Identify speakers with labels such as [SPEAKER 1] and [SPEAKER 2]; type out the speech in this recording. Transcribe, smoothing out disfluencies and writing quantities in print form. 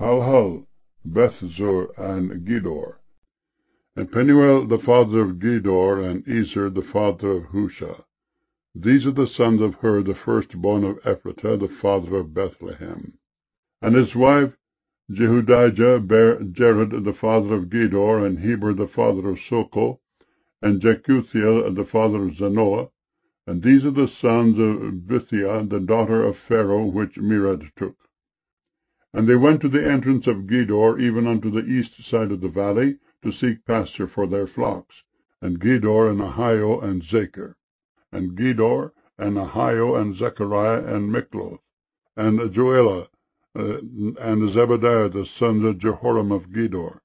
[SPEAKER 1] Halhal, Bethzur, and Gedor. And Penuel the father of Gedor, and Ezer the father of Husha. These are the sons of Hur, the firstborn of Ephratah, the father of Bethlehem. And his wife Jehudijah bare Jared the father of Gedor, and Heber the father of Sokol, and Jekuthiel the father of Zanoah. And these are the sons of Bithia, the daughter of Pharaoh, which Mered took. And they went to the entrance of Gedor, even unto the east side of the valley, to seek pasture for their flocks. And Gedor, and Ahio, and Zachar. And Gedor, and Ahio, and Zechariah, and Mikloth, and Joelah, and Zebadiah, the sons of Jehoram of Gedor.